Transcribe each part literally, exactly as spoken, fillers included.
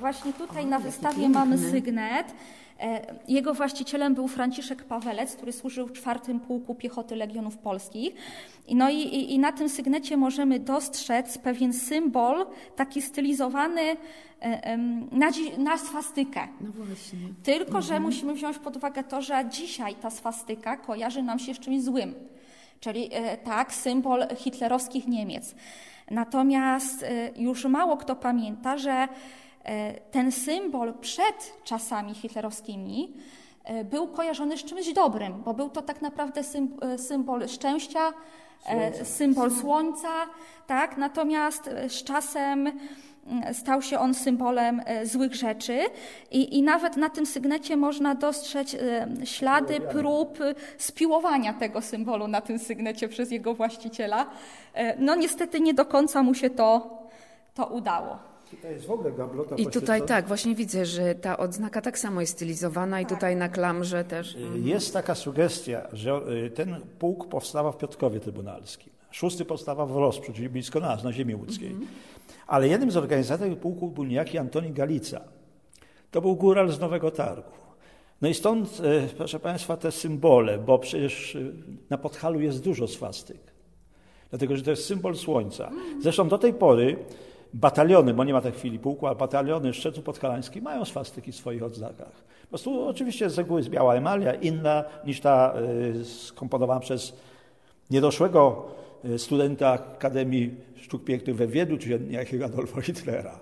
właśnie tutaj o, na wystawie piękny. mamy sygnet. Jego właścicielem był Franciszek Pawelec, który służył w czwartym Pułku Piechoty Legionów Polskich. No i, i, i na tym sygnecie możemy dostrzec pewien symbol, taki stylizowany na, na swastykę. No właśnie. Tylko, mhm. że musimy wziąć pod uwagę to, że dzisiaj ta swastyka kojarzy nam się z czymś złym. Czyli tak, symbol hitlerowskich Niemiec. Natomiast już mało kto pamięta, że ten symbol przed czasami hitlerowskimi był kojarzony z czymś dobrym, bo był to tak naprawdę symbol szczęścia, słońca. symbol słońca, tak? Natomiast z czasem stał się on symbolem złych rzeczy i, i nawet na tym sygnecie można dostrzec ślady prób spiłowania tego symbolu na tym sygnecie przez jego właściciela. No niestety nie do końca mu się to, to udało. Tutaj jest w ogóle gablota I tutaj tak, właśnie widzę, że ta odznaka tak samo jest stylizowana tak. I tutaj na klamrze też. Jest taka sugestia, że ten pułk powstał w Piotrkowie Trybunalskim. Szósty powstał w Rozprzu, czyli blisko nas, na ziemi łódzkiej. Mm-hmm. Ale jednym z organizatorów pułku był niejaki Antoni Galica. To był góral z Nowego Targu. No i stąd, proszę Państwa, te symbole, bo przecież na Podhalu jest dużo swastyk. Dlatego, że to jest symbol słońca. Zresztą do tej pory bataliony, bo nie ma tej chwili pułku, ale bataliony Szczecin Podhalański mają swastyki w swoich odznakach. Po prostu oczywiście z reguły jest biała emalia, inna niż ta y, skomponowana przez niedoszłego studenta Akademii Sztuk Pięknych we Wiedniu, czyli niejakiego Adolfa Hitlera.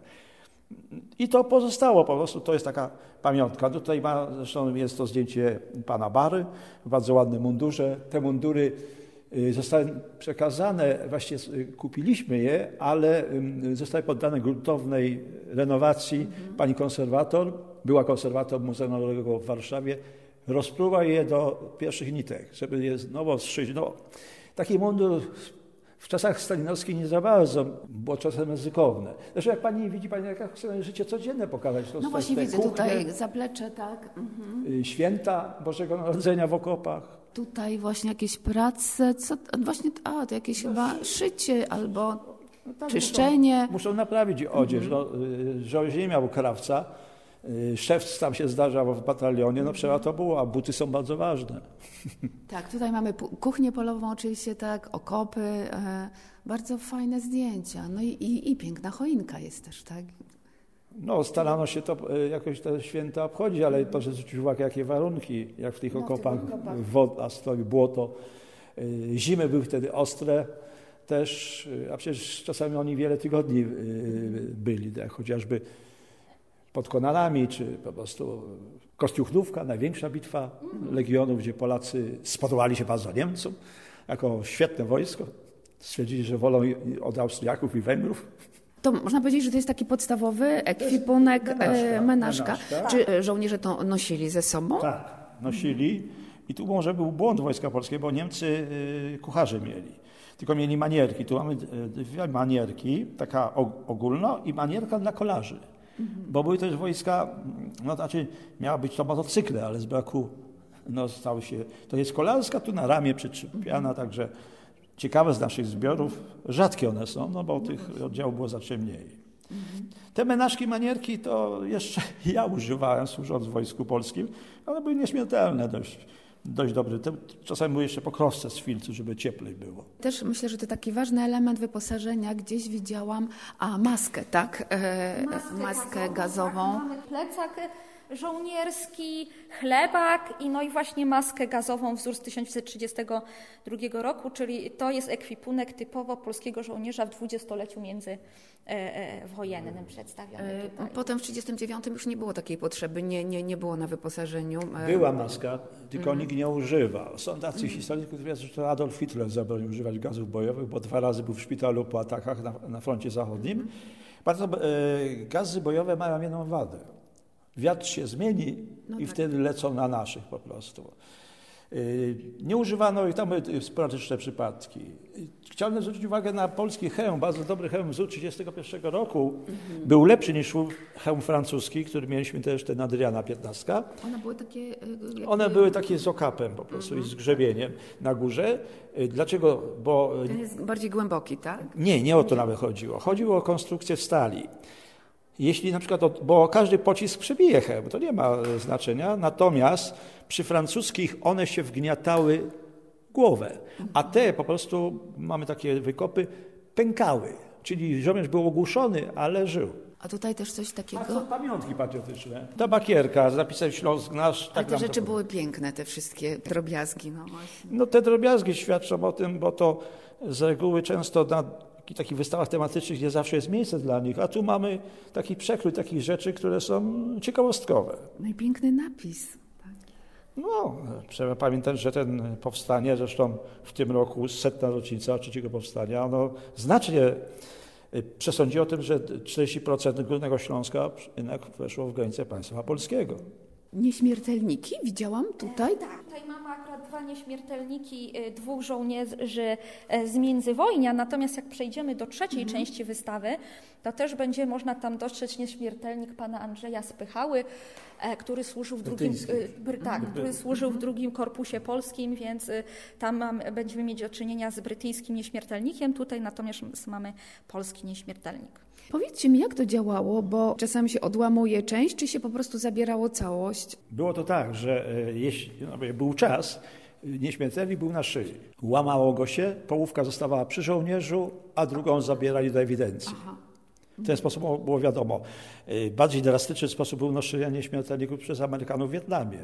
I to pozostało po prostu, to jest taka pamiątka. Tutaj ma, zresztą jest to zdjęcie pana Bary w bardzo ładnym mundurze. Te mundury zostały przekazane, właściwie kupiliśmy je, ale zostały poddane gruntownej renowacji. Mhm. Pani konserwator, była konserwator Muzeum Narodowego w Warszawie, rozpruła je do pierwszych nitek, żeby je znowu zszyć. No, taki mundur w czasach stalinowskich nie za bardzo, było czasem ryzykowne. Zresztą jak pani widzi, pani jak chce życie codzienne pokazać. To no właśnie te widzę kuchnie, tutaj zaplecze, tak. Mhm. Święta Bożego Narodzenia w okopach. Tutaj właśnie jakieś prace, co, właśnie, a to jakieś no, chyba szycie albo no tak, czyszczenie. Muszą, muszą naprawić odzież. Mhm. No, żołnierz nie miał krawca, szewc tam się zdarzał w batalionie, no trzeba to było, a buty są bardzo ważne. Tak, tutaj mamy kuchnię polową oczywiście, tak, okopy, e, bardzo fajne zdjęcia, no i, i, i piękna choinka jest też, tak? No, starano się to jakoś te święta obchodzić, ale proszę zwrócić uwagę, jakie warunki, jak w tych no, okopach, okopach. Woda stoi, błoto. Zimy były wtedy ostre też, a przecież czasami oni wiele tygodni byli, tak, chociażby pod Konarami, czy po prostu Kostiuchnówka, największa bitwa Legionów, gdzie Polacy spodobali się bardzo Niemcom jako świetne wojsko. Stwierdzili, że wolą od Austriaków i Węgrów. To można powiedzieć, że to jest taki podstawowy ekwipunek menażka. menażka. menażka. Czy żołnierze to nosili ze sobą? Tak, nosili. I tu może był błąd Wojska Polskiego, bo Niemcy kucharze mieli. Tylko mieli manierki. Tu mamy dwie manierki, taka ogólna i manierka dla kolarzy. Mhm. Bo były też wojska, no znaczy miała być to motocykle, ale z braku no, stały się. To jest kolarska, tu na ramię przyczepiana, mhm. także ciekawe z naszych zbiorów, rzadkie one są, no bo tych oddziałów było zawsze mniej. Mhm. Te menażki, manierki to jeszcze ja używałem, służąc w Wojsku Polskim, one były nieśmiertelne dość. Dość dobry. Czasami były jeszcze pokrowce z filcu, żeby cieplej było. Też myślę, że to taki ważny element wyposażenia. Gdzieś widziałam a maskę, tak? E, maskę, maskę gazową. Tak, mamy plecak żołnierski, chlebak i no i właśnie maskę gazową wzór z tysiąc dziewięćset trzydziestego drugiego roku, czyli to jest ekwipunek typowo polskiego żołnierza w dwudziestoleciu międzywojennym przedstawiony tutaj. Potem w tysiąc dziewięćset trzydziestym dziewiątym już nie było takiej potrzeby, nie, nie, nie było na wyposażeniu. Była maska, tylko mm. nikt nie używał. Są tacy mm. historycy, którzy twierdzą, że Adolf Hitler zabronił używać gazów bojowych, bo dwa razy był w szpitalu po atakach na, na froncie zachodnim. Mm. Bardzo, e, gazy bojowe mają jedną wadę. Wiatr się zmieni no i tak. wtedy lecą na naszych po prostu. Nie używano ich, tam były sporadyczne przypadki. Chciałbym zwrócić uwagę na polski hełm, bardzo dobry hełm z tysiąc dziewięćset trzydziestego pierwszego roku. Mhm. Był lepszy niż hełm francuski, który mieliśmy też, ten Adriana piętnastka. One były takie... Jakby... One były takie z okapem po prostu mhm. i z grzebieniem na górze. Dlaczego? Bo... Ten jest bardziej głęboki, tak? Nie, nie o to nawet chodziło. Chodziło o konstrukcję w stali. Jeśli na przykład, bo każdy pocisk przebije hełm, to nie ma znaczenia, natomiast przy francuskich one się wgniatały w głowę, a te po prostu, mamy takie wykopy, pękały, czyli żołnierz był ogłuszony, ale żył. A tutaj też coś takiego? A są pamiątki patriotyczne. Tabakierka z napisem Śląsk nasz. Ale tak te rzeczy były piękne, te wszystkie drobiazgi. No, właśnie. no te drobiazgi świadczą o tym, bo to z reguły często na takich wystawach tematycznych nie zawsze jest miejsce dla nich, a tu mamy taki przekrój takich rzeczy, które są ciekawostkowe. No i piękny napis. Tak. No, trzeba pamiętać, że ten powstanie, zresztą w tym roku setna rocznica trzeciego powstania, ono znacznie przesądzi o tym, że czterdzieści procent Górnego Śląska jednak weszło w granicę państwa polskiego. Nieśmiertelniki widziałam tutaj. Tak, tutaj mamy akurat dwa nieśmiertelniki dwóch żołnierzy z międzywojnia, natomiast jak przejdziemy do trzeciej mhm. części wystawy, to też będzie można tam dostrzec nieśmiertelnik pana Andrzeja Spychały, który służył w drugim, tak, który służył w drugim Korpusie Polskim, więc tam mam, będziemy mieć do czynienia z brytyjskim nieśmiertelnikiem, tutaj natomiast mamy polski nieśmiertelnik. Powiedzcie mi, jak to działało, bo czasami się odłamuje część, czy się po prostu zabierało całość? Było to tak, że jeśli no, był czas, nieśmiertelnik był na szyi. Łamało go się, połówka zostawała przy żołnierzu, a drugą zabierali do ewidencji. Aha. W ten sposób było wiadomo. Bardziej drastyczny sposób był noszenia nieśmiertelników przez Amerykanów w Wietnamie.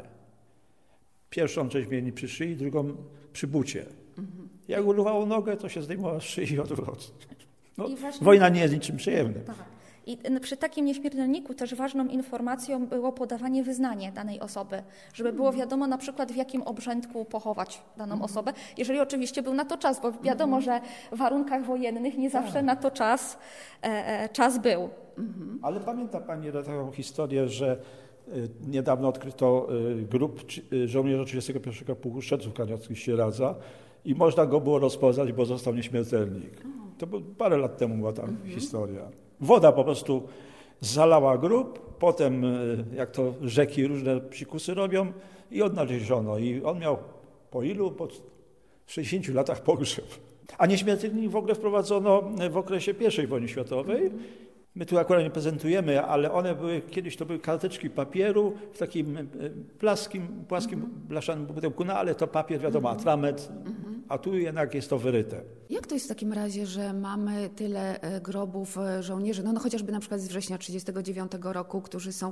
Pierwszą część mieli przy szyi, drugą przy bucie. Mhm. Jak urwało nogę, to się zdejmowało z szyi i odwrotnie. No, właśnie, wojna nie jest niczym przyjemnym. Tak. I przy takim nieśmiertelniku też ważną informacją było podawanie wyznania danej osoby, żeby było wiadomo na przykład w jakim obrzędku pochować daną osobę, jeżeli oczywiście był na to czas, bo wiadomo, że w warunkach wojennych nie zawsze na to czas, e, czas był. Ale pamięta Pani taką historię, że niedawno odkryto grup żołnierzy trzydziestego pierwszego Pułku Strzelców Kaniowskich Sieradza i można go było rozpoznać, bo został nieśmiertelnik. To było parę lat temu była ta mhm. historia. Woda po prostu zalała grób, potem jak to rzeki różne psikusy robią i odnaleziono. I on miał po ilu? Po sześćdziesięciu latach pogrzeb. A nieśmiertelnik w ogóle wprowadzono w okresie pierwszej wojny światowej. My tu akurat nie prezentujemy, ale one były, kiedyś to były karteczki papieru w takim plaskim, płaskim, blaszanym pudełku, no ale to papier, wiadomo, atrament, a tu jednak jest to wyryte. Jak to jest w takim razie, że mamy tyle grobów żołnierzy, no, no chociażby na przykład z września tysiąc dziewięćset trzydziestego dziewiątego roku, którzy są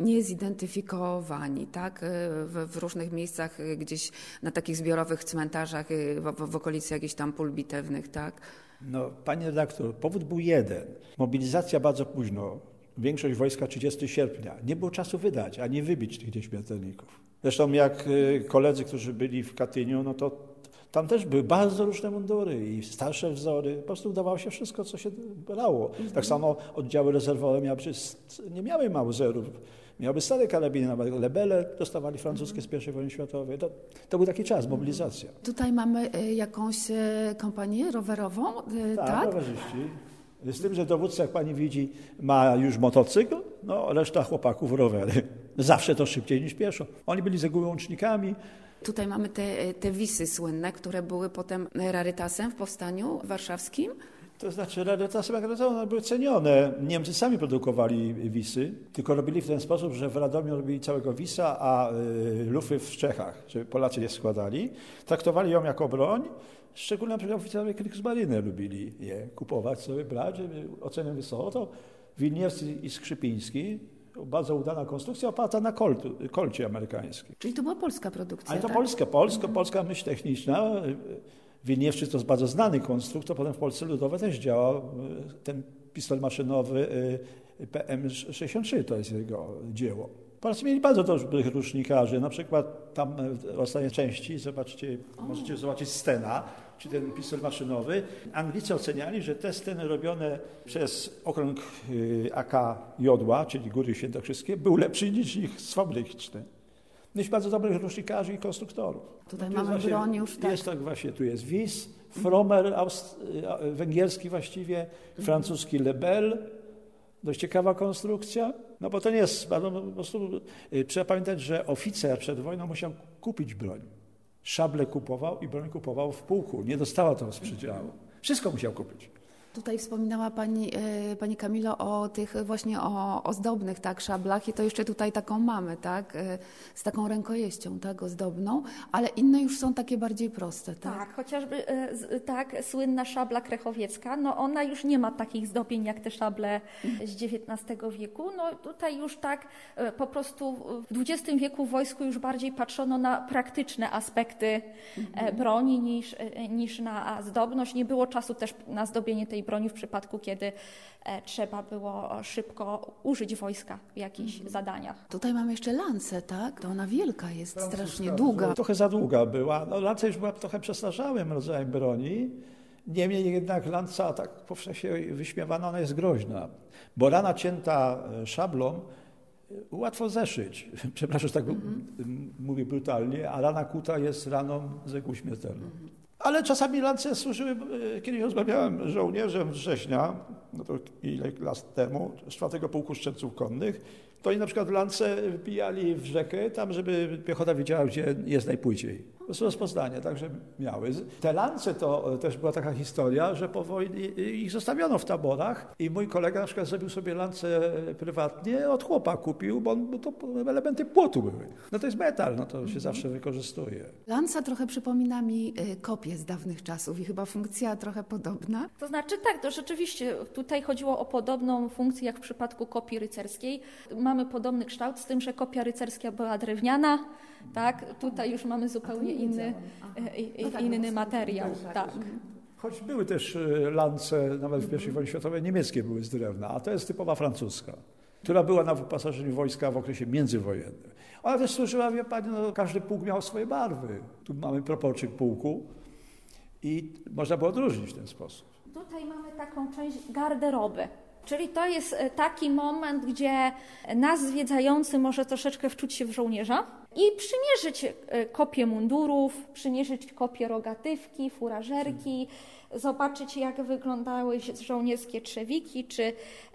niezidentyfikowani, tak, w, w różnych miejscach, gdzieś na takich zbiorowych cmentarzach, w, w, w okolicy jakichś tam pól bitewnych, tak? No, panie redaktor, powód był jeden. Mobilizacja bardzo późno. Większość wojska trzydziestego sierpnia. Nie było czasu wydać, ani wybić tych nieśmiertelników. Zresztą jak koledzy, którzy byli w Katyniu, no to tam też były bardzo różne mundury i starsze wzory. Po prostu udawało się wszystko, co się brało. Mhm. Tak samo oddziały rezerwowe miały, nie miały mauzerów. Miały stare karabiny, nawet lebele dostawali francuskie z pierwszej wojny światowej. To, to był taki czas, mobilizacja. Tutaj mamy jakąś kompanię rowerową, tak? Tak, rowerzyści. Z tym, że dowódca, jak pani widzi, ma już motocykl, no reszta chłopaków rowery. Zawsze to szybciej niż pieszo. Oni byli z reguły łącznikami. Tutaj mamy te, te wisy słynne, które były potem rarytasem w powstaniu warszawskim. To znaczy rarytasem, jak one były cenione. Niemcy sami produkowali wisy, tylko robili w ten sposób, że w Radomiu robili całego wisa, a y, lufy w Czechach, żeby Polacy je składali. Traktowali ją jako broń. Szczególnie na przykład oficerowie Kriegsmarine lubili je kupować, sobie brać, żeby ocenę wysoko. To Wilniewski i Skrzypiński, bardzo udana konstrukcja oparta na koltu, kolcie amerykańskim. Czyli to była polska produkcja, Ale to tak? polska, polska, mhm. polska myśl techniczna. Wilniewczyk to jest bardzo znany konstruktor, potem w Polsce Ludowej też działał ten pistolet maszynowy P M sześćdziesiąt trzy, to jest jego dzieło. Polacy mieli bardzo dobrych rusznikarzy, na przykład tam w ostatniej części, zobaczcie, o. możecie zobaczyć Stena, czy ten pistolet maszynowy. Anglicy oceniali, że te Steny robione przez okrąg A K Jodła, czyli Góry Świętokrzyskie, był lepszy niż ich fabryczny. Mieć bardzo dobrych rusznikarzy i konstruktorów. Tutaj tu mamy właśnie, broń już, tak? Jest tak właśnie, tu jest Wis, Frommer, Aust- węgierski właściwie, francuski Lebel. Dość ciekawa konstrukcja, no bo to nie jest, no, po prostu trzeba pamiętać, że oficer przed wojną musiał kupić broń. Szable kupował i broń kupował w pułku, nie dostała to z przydziału. Wszystko musiał kupić. Tutaj wspominała Pani, e, Pani Kamilo o tych właśnie o ozdobnych tak, szablach i to jeszcze tutaj taką mamy, tak, e, z taką rękojeścią, tak, ozdobną, ale inne już są takie bardziej proste, tak? Tak, chociażby e, z, tak, słynna szabla krechowiecka, no ona już nie ma takich zdobień jak te szable z dziewiętnastego wieku. No tutaj już tak e, po prostu w dwudziestym wieku w wojsku już bardziej patrzono na praktyczne aspekty e, broni niż, e, niż na zdobność. Nie było czasu też na zdobienie tej broni w przypadku, kiedy e, trzeba było szybko użyć wojska w jakichś mhm. zadaniach. Tutaj mamy jeszcze lancę, tak? To ona wielka jest, Francuska, strasznie długa. Trochę za długa była. No, lanca już była trochę przestarzałym rodzajem broni. Niemniej jednak lanca, tak powszechnie wyśmiewana, ona jest groźna. Bo rana cięta szablą łatwo zeszyć. Przepraszam, że tak mm-hmm. mówię brutalnie, a rana kuta jest raną z reguły śmiertelną. Mm-hmm. Ale czasami lance służyły, kiedyś rozmawiałem z żołnierzem września, no to ile lat temu, z czwartego Pułku Strzelców Konnych, to oni na przykład lance wbijali w rzekę, tam żeby piechota wiedziała, gdzie jest najpłyciej. Po prostu rozpoznanie, także miały. Te lance to też była taka historia, że po wojnie ich zostawiono w taborach i mój kolega na przykład zrobił sobie lance prywatnie, od chłopa kupił, bo, on, bo to elementy płotu były. No to jest metal, no to się zawsze wykorzystuje. Lanca trochę przypomina mi kopię z dawnych czasów i chyba funkcja trochę podobna. To znaczy tak, to rzeczywiście tutaj chodziło o podobną funkcję jak w przypadku kopii rycerskiej. Mamy podobny kształt, z tym, że kopia rycerska była drewniana, tak? Tutaj już mamy zupełnie inny, no tak, inny materiał. Tak, tak. Choć były też lance, nawet w pierwszej wojnie światowej, niemieckie były z drewna, a to jest typowa francuska, która była na wyposażeniu wojska w okresie międzywojennym. Ona też służyła, wie Pani, no, każdy pułk miał swoje barwy. Tu mamy proporczyk pułku i można było odróżnić w ten sposób. Tutaj mamy taką część garderoby. Czyli to jest taki moment, gdzie nas zwiedzający może troszeczkę wczuć się w żołnierza i przymierzyć kopię mundurów, przymierzyć kopię rogatywki, furażerki, zobaczyć jak wyglądały żołnierskie trzewiki czy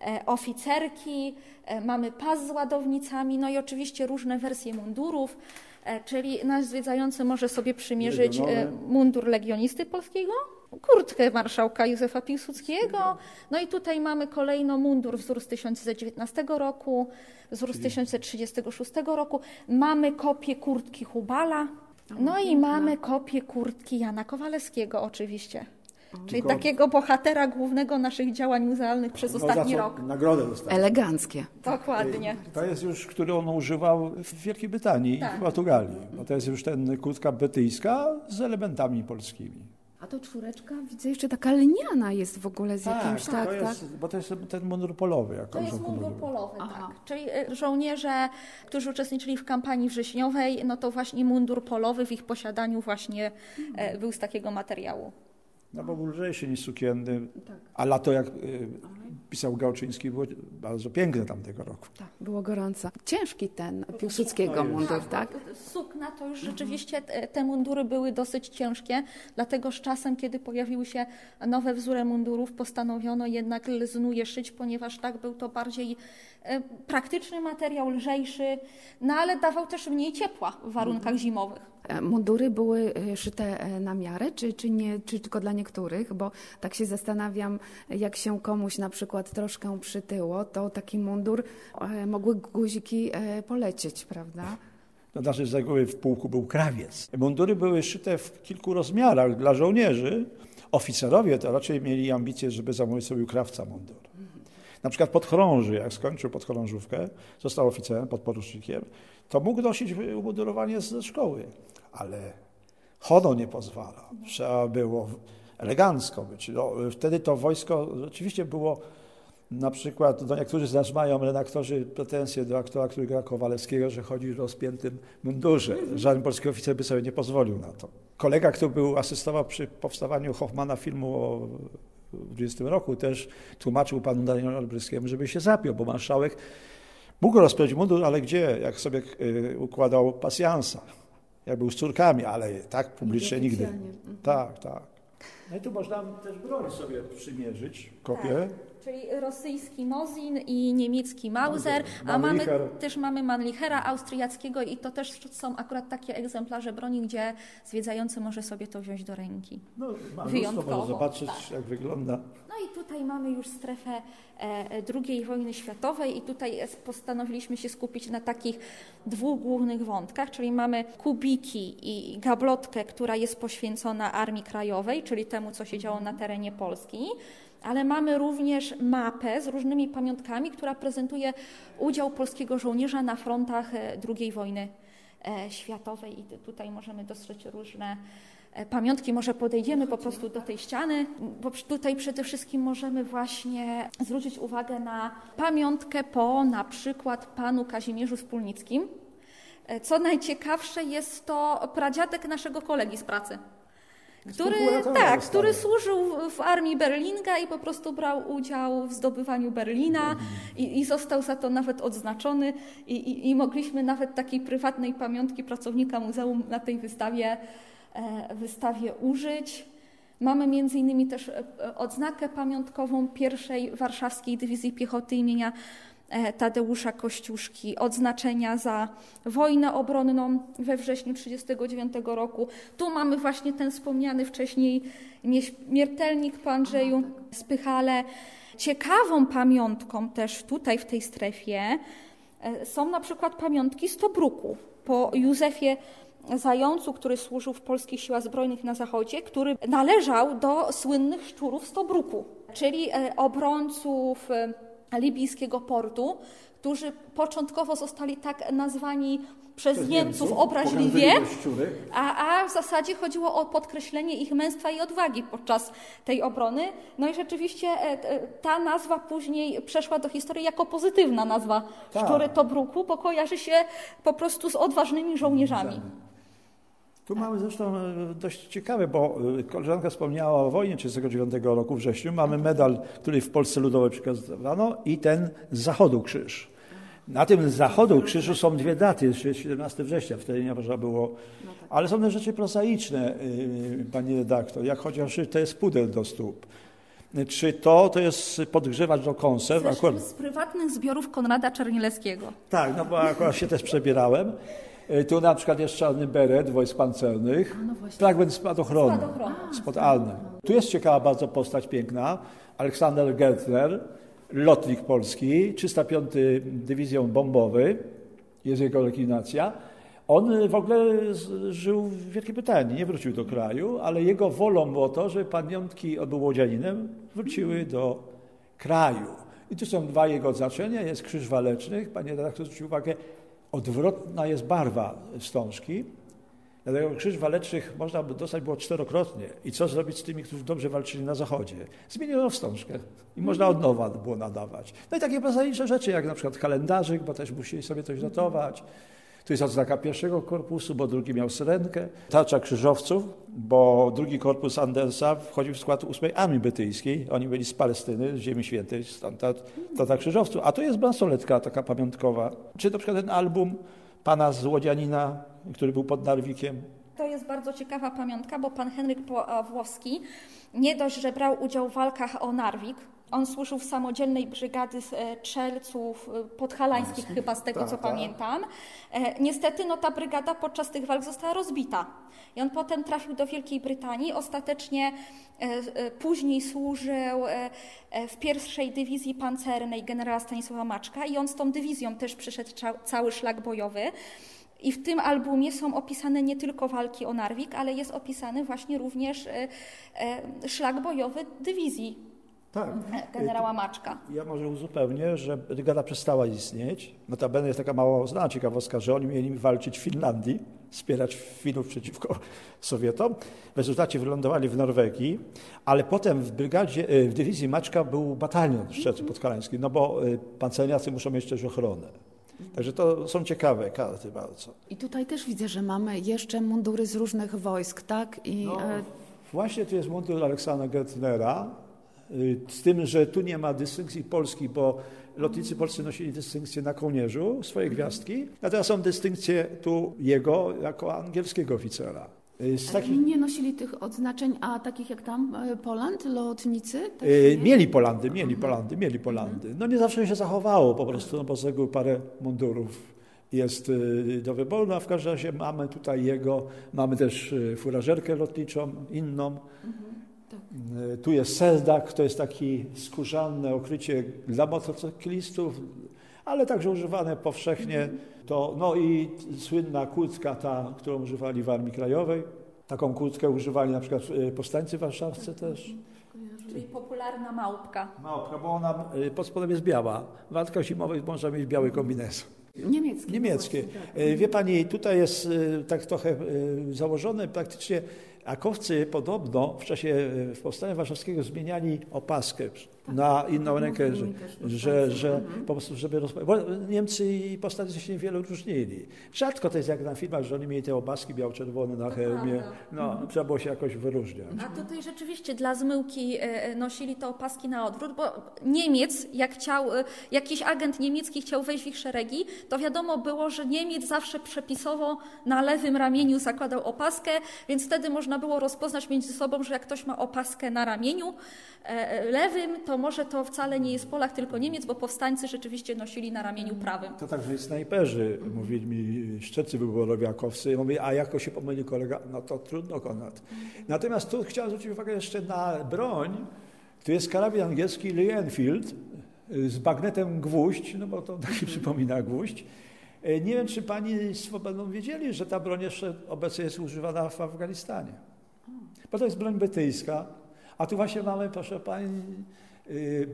oficerki. Mamy pas z ładownicami, no i oczywiście różne wersje mundurów. Czyli nasz zwiedzający może sobie przymierzyć mundur legionisty polskiego, kurtkę marszałka Józefa Piłsudskiego. No i tutaj mamy kolejno mundur wzór z tysiąc dziewiętnastego roku, wzór z tysiąc trzydziestego szóstego roku. Mamy kopię kurtki Hubala, no i mamy kopię kurtki Jana Kowalewskiego oczywiście. Czyli Tylko... takiego bohatera głównego naszych działań muzealnych przez no, ostatni rok. Nagrodę dostał. Eleganckie. Dokładnie. To jest już, który on używał w Wielkiej Brytanii tak. i w Portugalii. Bo to jest już ten kurtka brytyjska z elementami polskimi. A to czwóreczka, widzę, jeszcze taka liniana jest w ogóle z tak, jakimś, tak, to jest, tak? Bo to jest ten mundur polowy. Jak to jest mundur mówił. polowy, Aha. tak. Czyli żołnierze, którzy uczestniczyli w kampanii wrześniowej, no to właśnie mundur polowy w ich posiadaniu właśnie hmm. był z takiego materiału. No bo był lżejszy niż sukienny, tak. a lato, jak y, pisał Gałczyński, było bardzo piękne tamtego roku. Tak, było gorąco. Ciężki ten Piłsudskiego mundur, tak? Sukna to już rzeczywiście te, te mundury były dosyć ciężkie, dlatego z czasem, kiedy pojawiły się nowe wzory mundurów, postanowiono jednak lznuje szyć, ponieważ tak był to bardziej e, praktyczny materiał, lżejszy, no ale dawał też mniej ciepła w warunkach mhm. zimowych. Mundury były szyte na miarę, czy, czy nie, czy tylko dla niektórych? Bo tak się zastanawiam, jak się komuś na przykład troszkę przytyło, to taki mundur mogły guziki polecieć, prawda? No, znaczy z reguły w pułku był krawiec. Mundury były szyte w kilku rozmiarach dla żołnierzy. Oficerowie to raczej mieli ambicje, żeby zamówić sobie krawca mundur. Na przykład podchorąży, jak skończył podchorążówkę, został oficerem, podporucznikiem, to mógł nosić umundurowanie ze szkoły, ale honor nie pozwala. Trzeba było elegancko być. No, wtedy to wojsko rzeczywiście było, na przykład, no niektórzy z nas mają redaktorzy pretensje do aktora, który gra Kowalewskiego, że chodzi w rozpiętym mundurze. Żaden polski oficer by sobie nie pozwolił na to. Kolega, który był asystował przy powstawaniu Hoffmana filmu o w dwudziestym roku, też tłumaczył panu Danielowi Olbryskiemu, żeby się zapiął, bo marszałek mógł rozpiąć mundur, ale gdzie? Jak sobie y, układał pasjansa. Jak był z córkami, ale tak publicznie nigdy. Tak, tak. No i tu można też broń sobie przymierzyć, kopię. Czyli rosyjski Mozin i niemiecki Mauser, a mamy, też mamy Mannlichera austriackiego i to też są akurat takie egzemplarze broni, gdzie zwiedzający może sobie to wziąć do ręki. No, wyjątkowo. Może zobaczyć, tak, jak wygląda. No i tutaj mamy już strefę e, drugiej wojny światowej i tutaj postanowiliśmy się skupić na takich dwóch głównych wątkach, czyli mamy kubiki i gablotkę, która jest poświęcona Armii Krajowej, czyli temu, co się działo na terenie Polski, ale mamy również mapę z różnymi pamiątkami, która prezentuje udział polskiego żołnierza na frontach drugiej wojny światowej i tutaj możemy dostrzec różne pamiątki. Może podejdziemy po prostu do tej ściany, bo tutaj przede wszystkim możemy właśnie zwrócić uwagę na pamiątkę po na przykład panu Kazimierzu Spólnickim. Co najciekawsze, jest to pradziadek naszego kolegi z pracy. Który, tak, który służył w armii Berlinga i po prostu brał udział w zdobywaniu Berlina i, i został za to nawet odznaczony i, i, i mogliśmy nawet takiej prywatnej pamiątki pracownika muzeum na tej wystawie, e, wystawie użyć. Mamy między innymi też odznakę pamiątkową pierwszej Warszawskiej Dywizji Piechoty imienia Tadeusza Kościuszki, odznaczenia za wojnę obronną we wrześniu tysiąc dziewięćset trzydziestego dziewiątego roku. Tu mamy właśnie ten wspomniany wcześniej śmiertelnik po Andrzeju Spychale. Ciekawą pamiątką też tutaj w tej strefie są na przykład pamiątki z Tobruku po Józefie Zającu, który służył w Polskich Siłach Zbrojnych na Zachodzie, który należał do słynnych szczurów z Tobruku, czyli obrońców libijskiego portu, którzy początkowo zostali tak nazwani przez, przez Niemców, Niemców obraźliwie, a, a w zasadzie chodziło o podkreślenie ich męstwa i odwagi podczas tej obrony. No i rzeczywiście ta nazwa później przeszła do historii jako pozytywna nazwa tak. Szczury Tobruku, bo kojarzy się po prostu z odważnymi żołnierzami. Tu mamy zresztą dość ciekawe, bo koleżanka wspomniała o wojnie tysiąc dziewięćset trzydziestego dziewiątego roku w wrześniu. Mamy medal, który w Polsce Ludowej przekazywano i ten z Zachodu krzyż. Na tym z Zachodu krzyżu są dwie daty, siedemnastego września, wtedy nie można było, ale są też rzeczy prozaiczne, pani redaktor, jak chociaż to jest pudel do stóp. Czy to, to jest podgrzewacz do konserw? Zresztą akurat z prywatnych zbiorów Konrada Czernileskiego. Tak, no bo akurat się też przebierałem. Tu na przykład jest czarny beret wojsk pancernych, no fragment spadochronu, spod Alnem. Tu jest ciekawa bardzo postać piękna, Aleksander Gertner, lotnik polski, trzysta piąty Dywizją Bombowy, jest jego lekwidacja. On w ogóle żył w Wielkiej Brytanii, nie wrócił do kraju, ale jego wolą było to, że pamiątki, on był łodzianinem, wróciły do kraju. I tu są dwa jego odznaczenia, jest Krzyż Walecznych, panie redaktor zwrócił uwagę, odwrotna jest barwa wstążki, dlatego Krzyż Walecznych można by dostać było czterokrotnie. I co zrobić z tymi, którzy dobrze walczyli na Zachodzie? Zmieniono wstążkę i można od nowa było nadawać. No i takie prozaiczne rzeczy, jak na przykład kalendarzyk, bo też musieli sobie coś notować. Tu jest odznaka pierwszego korpusu, bo drugi miał syrenkę. Tarcza krzyżowców, bo drugi korpus Andersa wchodził w skład ósmej Armii Brytyjskiej. Oni byli z Palestyny, z Ziemi Świętej, stąd tarcza krzyżowców. A tu jest bransoletka taka pamiątkowa. Czy na przykład ten album pana z Łodzianina, który był pod Narwikiem. To jest bardzo ciekawa pamiątka, bo pan Henryk Pawłowski nie dość, że brał udział w walkach o Narwik, on służył w samodzielnej brygady Czelców podhalańskich, chyba z tego tak, co tak. pamiętam. E, niestety no, ta brygada podczas tych walk została rozbita. I on potem trafił do Wielkiej Brytanii. Ostatecznie e, e, później służył e, e, w pierwszej dywizji pancernej generała Stanisława Maczka i on z tą dywizją też przeszedł cza, cały szlak bojowy. I w tym albumie są opisane nie tylko walki o Narwik, ale jest opisany właśnie również e, e, szlak bojowy dywizji. Tak. Generała Maczka. Ja może uzupełnię, że brygada przestała istnieć. Notabene jest taka mała znana ciekawostka, że oni mieli walczyć w Finlandii, wspierać Finów przeciwko Sowietom. W rezultacie wylądowali w Norwegii, ale potem w brygadzie, w dywizji Maczka był batalion Szczecin podhalański, no bo pancerniacy muszą mieć też ochronę. Także to są ciekawe karty bardzo. I tutaj też widzę, że mamy jeszcze mundury z różnych wojsk, tak? I, no, e... Właśnie tu jest mundur Aleksandra Gertnera, z tym, że tu nie ma dystynkcji polskiej, bo lotnicy polscy nosili dystynkcję na kołnierzu, swoje gwiazdki, a teraz są dystynkcje tu jego jako angielskiego oficera. Z Ale takich... nie nosili tych odznaczeń, a takich jak tam Poland, lotnicy? Tak Yy, mieli Polandy, mieli Polandy, mieli Polandy. No nie zawsze się zachowało po prostu, no bo z reguły parę mundurów jest yy, do wyboru, no a w każdym razie mamy tutaj jego, mamy też yy, furażerkę lotniczą, inną. Mhm, tak. Yy, tu jest serdak, to jest takie skórzane okrycie dla motocyklistów, ale także używane powszechnie. Mhm. To, no i słynna kurtka ta, którą używali w Armii Krajowej. Taką kurtkę używali na przykład powstańcy warszawscy też. Czyli popularna małpka. Małpka, bo ona pod spodem jest biała. W warunkach zimowych można mieć biały kombinezon. Niemieckie. Niemieckie. Wie pani, tutaj jest tak trochę założone praktycznie, akowcy podobno w czasie powstania warszawskiego zmieniali opaskę tak, na inną tak, rękę, że, że, że mhm. po prostu, żeby roz... Bo Niemcy i powstańcy się niewiele różnili. Rzadko to jest jak na filmach, że oni mieli te opaski biało-czerwone na hełmie. No, mhm. trzeba było się jakoś wyróżniać. A tutaj rzeczywiście dla zmyłki nosili te opaski na odwrót, bo Niemiec, jak chciał, jakiś agent niemiecki chciał wejść w ich szeregi, to wiadomo było, że Niemiec zawsze przepisowo na lewym ramieniu zakładał opaskę, więc wtedy można było rozpoznać między sobą, że jak ktoś ma opaskę na ramieniu lewym, to może to wcale nie jest Polak, tylko Niemiec, bo powstańcy rzeczywiście nosili na ramieniu prawym. To także snajperzy, mówili mi szczecy wyborowi akowcy. Ja mówię, a jako się pomyli kolega, no to trudno, Konrad. Natomiast tu chciałem zwrócić uwagę jeszcze na broń. Tu jest karabin angielski Lee Enfield z bagnetem gwóźdź, no bo to taki przypomina gwóźdź. Nie wiem, czy pani będą wiedzieli, że ta broń jeszcze obecnie jest używana w Afganistanie. Bo to jest broń brytyjska. A tu właśnie mamy, proszę pani, yy,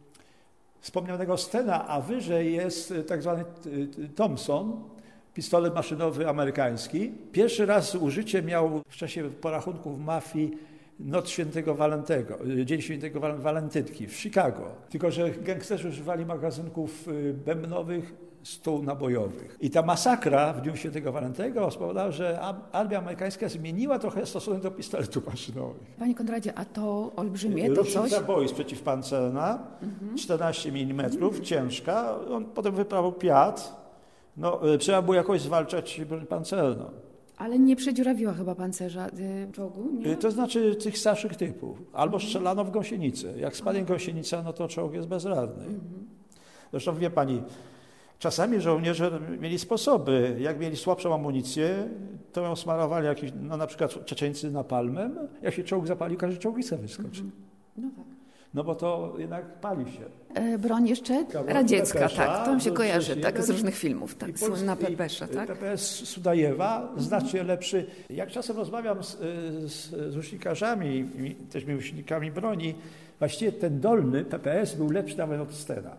wspomnianego Stena, a wyżej jest tak zwany Thompson, pistolet maszynowy amerykański. Pierwszy raz użycie miał w czasie porachunków mafii Noc Świętego Walentego, Dzień Świętego Walentynki w Chicago. Tylko że gangsterzy używali magazynków bębnowych, stu nabojowych. I ta masakra w Dniu Świętego Walentego spowodowała, że armia amerykańska zmieniła trochę stosunek do pistoletów maszynowych. Panie Konradzie, a to olbrzymie, to coś? Różnica boisk przeciwpancerna, mhm. czternaście milimetrów, ciężka. On potem wyprawiał piat. No, trzeba było jakoś zwalczać broń pancerną. Ale nie przedziurawiła chyba pancerza y, czołgu, nie? To znaczy tych starszych typów. Albo strzelano w gąsienicę. Jak spadnie gąsienica, no to czołg jest bezradny. Mhm. Zresztą wie pani, czasami żołnierze mieli sposoby. Jak mieli słabszą amunicję, to ją smarowali jakieś, no na przykład Czeczeńcy napalmem. Jak się czołg zapalił, każdy czołgica wyskoczy. Mhm. No tak. No bo to jednak pali się. E, broń jeszcze radziecka, Pepesza, tak. To mi się kojarzy tak, z różnych filmów. Tak, słynna Pepesza, tak? P P S Sudajewa, znacznie lepszy. Jak czasem rozmawiam z, z, z łucznikarzami, też miłośnikami broni, właściwie ten dolny P P S był lepszy nawet od Stena.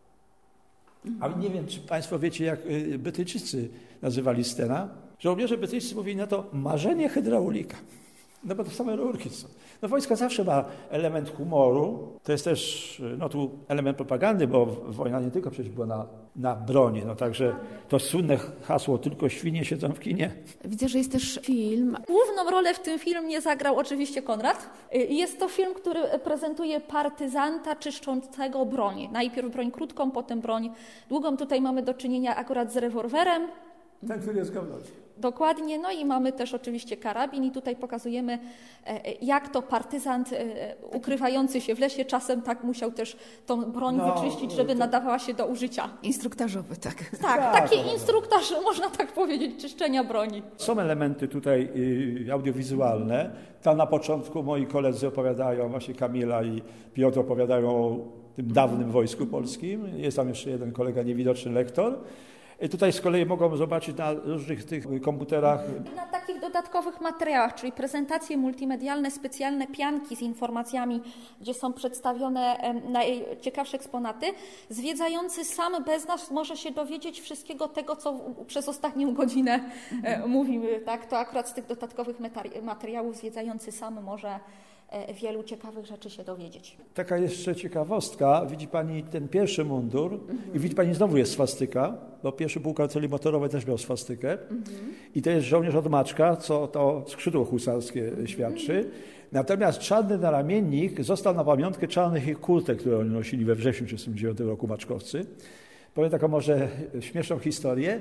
A nie wiem, czy państwo wiecie, jak Brytyjczycy nazywali Stena. Żołnierze brytyjscy mówili na to marzenie hydraulika. No bo to same rurki są. No wojsko zawsze ma element humoru. To jest też no tu element propagandy, bo wojna nie tylko przecież była na, na broni. No także to słynne hasło tylko świnie siedzą w kinie. Widzę, że jest też film. Główną rolę w tym filmie zagrał oczywiście Konrad. Jest to film, który prezentuje partyzanta czyszczącego broń. Najpierw broń krótką, potem broń długą. Tutaj mamy do czynienia akurat z rewolwerem. Ten, który jest gałąź. Dokładnie, no i mamy też oczywiście karabin i tutaj pokazujemy, jak to partyzant ukrywający się w lesie czasem tak musiał też tą broń no, wyczyścić, żeby to... nadawała się do użycia. Instruktażowy, tak. Tak, tak taki no. instruktaż, można tak powiedzieć, czyszczenia broni. Są elementy tutaj y, audiowizualne. Tam na początku moi koledzy opowiadają, właśnie Kamila i Piotr opowiadają o tym dawnym wojsku polskim. Jest tam jeszcze jeden kolega, niewidoczny lektor. I tutaj z kolei mogą zobaczyć na różnych tych komputerach. Na takich dodatkowych materiałach, czyli prezentacje multimedialne, specjalne pianki z informacjami, gdzie są przedstawione najciekawsze eksponaty. Zwiedzający sam bez nas może się dowiedzieć wszystkiego tego, co przez ostatnią godzinę mhm. mówimy. Tak? To akurat z tych dodatkowych materiałów zwiedzający sam może wielu ciekawych rzeczy się dowiedzieć. Taka jeszcze ciekawostka. Widzi pani ten pierwszy mundur mhm. i widzi pani znowu jest swastyka, bo pierwszy pułk artylerii motorowej też miał swastykę. Mhm. I to jest żołnierz od Maczka, co to skrzydło husarskie mhm. świadczy. Natomiast czarny naramiennik został na pamiątkę czarnych ich kurtek, które oni nosili we wrześniu tysiąc dziewięćset trzydziestego dziewiątego roku maczkowcy. Powiem taką może śmieszną historię.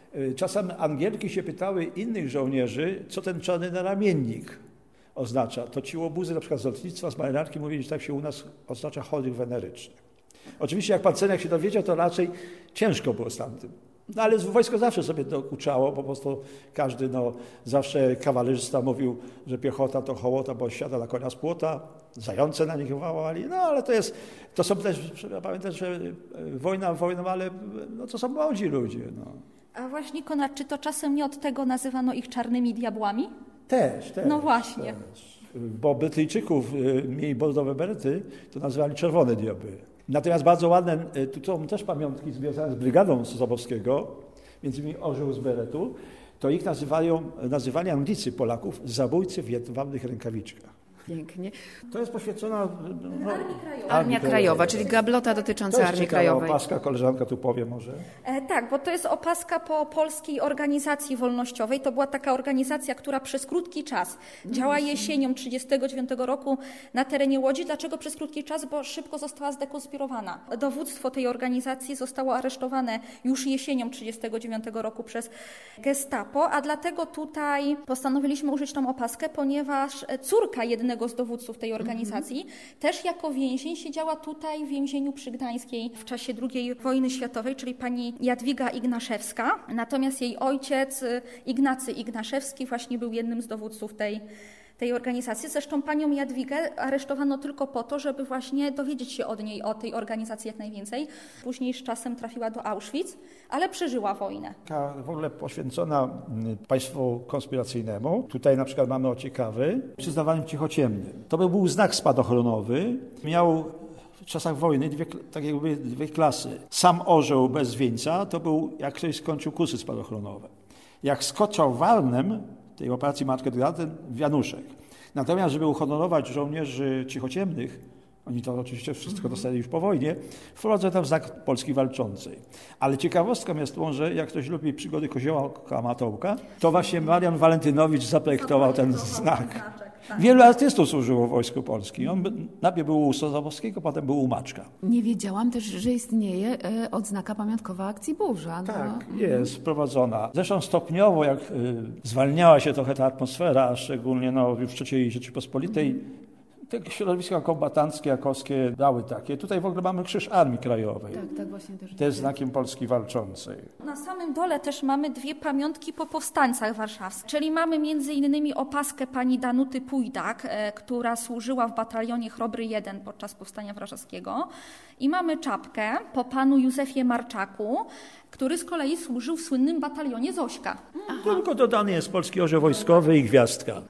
Czasem Angielki się pytały innych żołnierzy, co ten czarny naramiennik oznacza. To ci łobuzy, na przykład z lotnictwa, z marynarki mówili, że tak się u nas oznacza chorych wenerycznych. Oczywiście jak pan Cenek się dowiedział, to raczej ciężko było z tamtym. No ale wojsko zawsze sobie dokuczało, po prostu każdy, no zawsze kawalerzysta mówił, że piechota to hołota, bo siada na konia z płota, zające na nich wołali, no ale to jest, to są też, pamiętam, że wojna wojną, ale no, to są młodzi ludzie. No. A właśnie, Konrad, czy to czasem nie od tego nazywano ich czarnymi diabłami? Też, też. No właśnie. Też. Bo Brytyjczyków mieli bordowe berety, to nazywali czerwone diabły. Natomiast bardzo ładne, tu są też pamiątki związane z brygadą Sosabowskiego, między innymi orzeł z beretu, to ich nazywają, nazywali Anglicy Polaków zabójcy w jedwabnych rękawiczkach. Pięknie. To jest poświęcona no, Armii Krajowej. Armia Krajowa, czyli gablota dotycząca Armii ciekawa Krajowej. opaska, koleżanka tu powie może. E, tak, bo to jest opaska po Polskiej Organizacji Wolnościowej. To była taka organizacja, która przez krótki czas działa jesienią tysiąc dziewięćset trzydziestego dziewiątego roku na terenie Łodzi. Dlaczego przez krótki czas? Bo szybko została zdekonspirowana. Dowództwo tej organizacji zostało aresztowane już jesienią tysiąc dziewięćset trzydziestego dziewiątego roku przez Gestapo, a dlatego tutaj postanowiliśmy użyć tą opaskę, ponieważ córka jednego z dowódców tej organizacji mm-hmm. też jako więzień siedziała tutaj w więzieniu przy Gdańskiej w czasie drugiej wojny światowej, czyli pani Jadwiga Ignaszewska. Natomiast jej ojciec Ignacy Ignaszewski właśnie był jednym z dowódców tej tej organizacji. Zresztą panią Jadwigę aresztowano tylko po to, żeby właśnie dowiedzieć się od niej o tej organizacji jak najwięcej. Później z czasem trafiła do Auschwitz, ale przeżyła wojnę. W ogóle poświęcona państwu konspiracyjnemu. Tutaj na przykład mamy o ciekawy, przyznawanym cichociemnym. To był znak spadochronowy. Miał w czasach wojny dwie, tak jakby dwie klasy. Sam orzeł bez wieńca to był, jak ktoś skończył kursy spadochronowe. Jak skoczał walnem tej operacji Matka Dra, ten wianuszek. Natomiast, żeby uhonorować żołnierzy cichociemnych, oni to oczywiście wszystko dostali już po wojnie, wprowadzono tam znak Polski Walczącej. Ale ciekawostką jest to, że jak ktoś lubi przygody Koziołka Matołka, to właśnie Marian Walentynowicz zaprojektował ten znak. Wielu artystów służyło w Wojsku Polskim. On najpierw był u Sosabowskiego, potem był u Maczka. Nie wiedziałam też, że istnieje e, odznaka pamiątkowa akcji Burza. Tak, no. Jest wprowadzona. Zresztą stopniowo, jak y, zwalniała się trochę ta atmosfera, szczególnie no, już w trzeciej Rzeczypospolitej, mm. te środowiska kombatanckie, jakowskie dały takie. Tutaj w ogóle mamy Krzyż Armii Krajowej. Tak, tak właśnie też. To jest znakiem Polski Walczącej. Na samym dole też mamy dwie pamiątki po powstańcach warszawskich. Czyli mamy między innymi opaskę pani Danuty Pujdak, e, która służyła w batalionie Chrobry jeden podczas powstania warszawskiego. I mamy czapkę po panu Józefie Marczaku, który z kolei służył w słynnym batalionie Zośka. Aha. Tylko dodany jest polski orzeł wojskowy i gwiazdka.